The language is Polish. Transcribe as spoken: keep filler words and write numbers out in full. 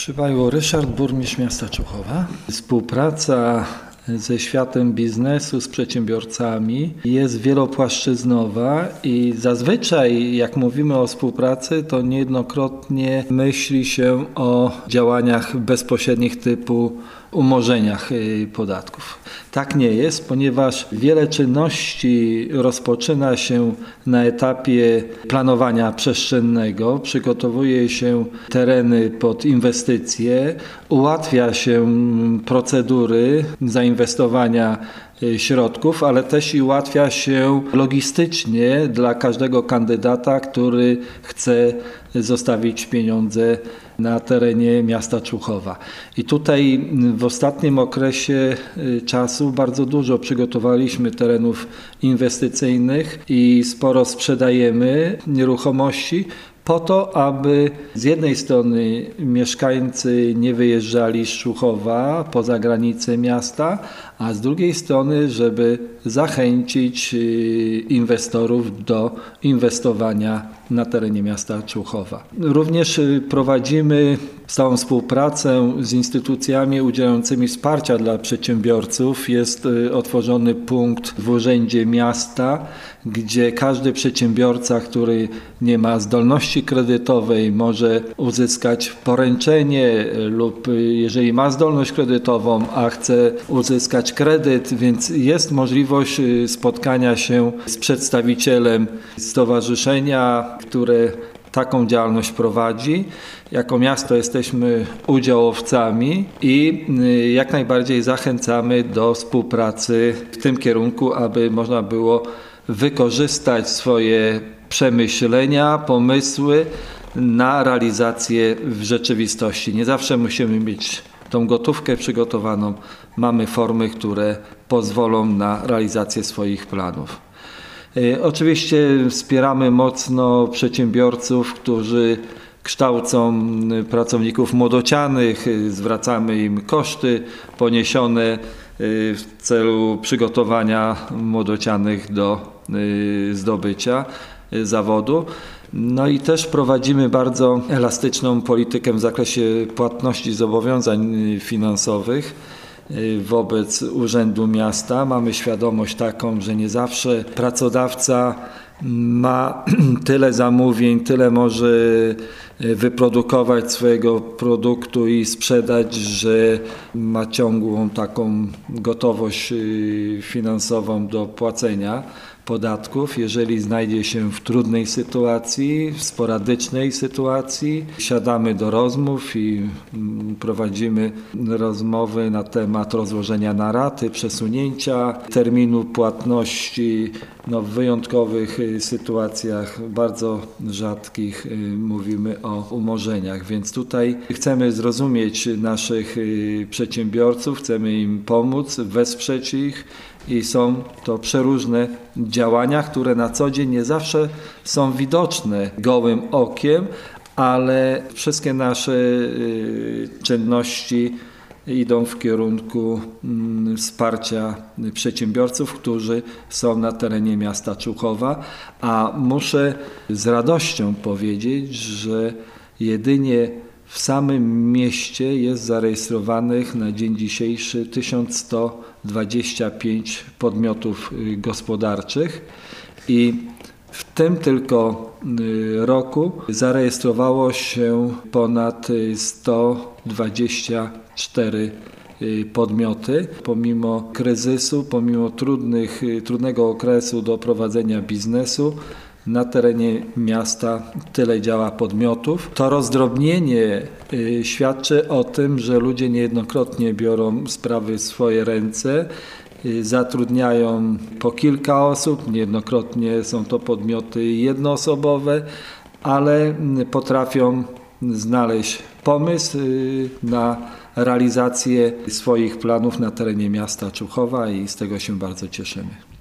Przybajło Ryszard, burmistrz miasta Człuchowa. Współpraca ze światem biznesu, z przedsiębiorcami jest wielopłaszczyznowa i zazwyczaj jak mówimy o współpracy, to niejednokrotnie myśli się o działaniach bezpośrednich typu umorzeniach podatków. Tak nie jest, ponieważ wiele czynności rozpoczyna się na etapie planowania przestrzennego, przygotowuje się tereny pod inwestycje, ułatwia się procedury zainwestowania środków, ale też i ułatwia się logistycznie dla każdego kandydata, który chce zostawić pieniądze na terenie miasta Człuchowa. I tutaj w ostatnim okresie czasu bardzo dużo przygotowaliśmy terenów inwestycyjnych i sporo sprzedajemy nieruchomości po to, aby z jednej strony mieszkańcy nie wyjeżdżali z Człuchowa poza granice miasta, a z drugiej strony, żeby zachęcić inwestorów do inwestowania na terenie miasta Człuchowa. Również prowadzimy stałą współpracę z instytucjami udzielającymi wsparcia dla przedsiębiorców. Jest otworzony punkt w urzędzie miasta, gdzie każdy przedsiębiorca, który nie ma zdolności kredytowej, może uzyskać poręczenie lub jeżeli ma zdolność kredytową, a chce uzyskać kredyt, więc jest możliwość spotkania się z przedstawicielem stowarzyszenia, które taką działalność prowadzi. Jako miasto jesteśmy udziałowcami i jak najbardziej zachęcamy do współpracy w tym kierunku, aby można było wykorzystać swoje przemyślenia, pomysły na realizację w rzeczywistości. Nie zawsze musimy mieć tą gotówkę przygotowaną. Mamy formy, które pozwolą na realizację swoich planów. Oczywiście wspieramy mocno przedsiębiorców, którzy kształcą pracowników młodocianych, zwracamy im koszty poniesione w celu przygotowania młodocianych do zdobycia zawodu. No i też prowadzimy bardzo elastyczną politykę w zakresie płatności zobowiązań finansowych wobec Urzędu Miasta. Mamy świadomość taką, że nie zawsze pracodawca ma tyle zamówień, tyle może wyprodukować swojego produktu i sprzedać, że ma ciągłą taką gotowość finansową do płacenia podatków. Jeżeli znajdzie się w trudnej sytuacji, w sporadycznej sytuacji, siadamy do rozmów i prowadzimy rozmowy na temat rozłożenia na raty, przesunięcia terminu płatności. No, w wyjątkowych sytuacjach, bardzo rzadkich, mówimy o umorzeniach, więc tutaj chcemy zrozumieć naszych przedsiębiorców, chcemy im pomóc, wesprzeć ich i są to przeróżne działania, które na co dzień nie zawsze są widoczne gołym okiem, ale wszystkie nasze czynności idą w kierunku wsparcia przedsiębiorców, którzy są na terenie miasta Człuchowa, a muszę z radością powiedzieć, że jedynie w samym mieście jest zarejestrowanych na dzień dzisiejszy tysiąc sto dwadzieścia pięć podmiotów gospodarczych i w tym tylko roku zarejestrowało się ponad sto dwadzieścia cztery podmioty. Pomimo kryzysu, pomimo trudnych, trudnego okresu do prowadzenia biznesu, na terenie miasta tyle działa podmiotów. To rozdrobnienie świadczy o tym, że ludzie niejednokrotnie biorą sprawy w swoje ręce, zatrudniają po kilka osób, niejednokrotnie są to podmioty jednoosobowe, ale potrafią znaleźć pomysł na realizację swoich planów na terenie miasta Człuchowa i z tego się bardzo cieszymy.